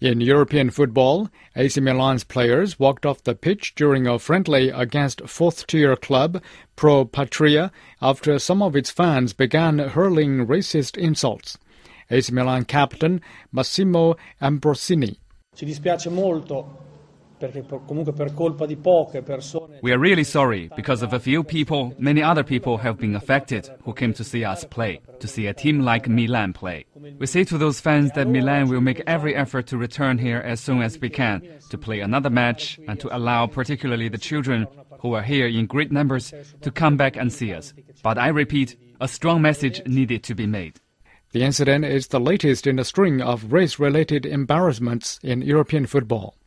In European football, AC Milan's players walked off the pitch during a friendly against fourth-tier club Pro Patria after some of its fans began hurling racist insults. AC Milan captain Massimo Ambrosini. Ci dispiace molto perché comunque per colpa di poche persone. We are really sorry because of a few people, many other people have been affected who came to see us play, to see a team like Milan play. We say to those fans that Milan will make every effort to return here as soon as we can, to play another match and to allow particularly the children who are here in great numbers to come back and see us. But I repeat, a strong message needed to be made. The incident is the latest in a string of race-related embarrassments in European football.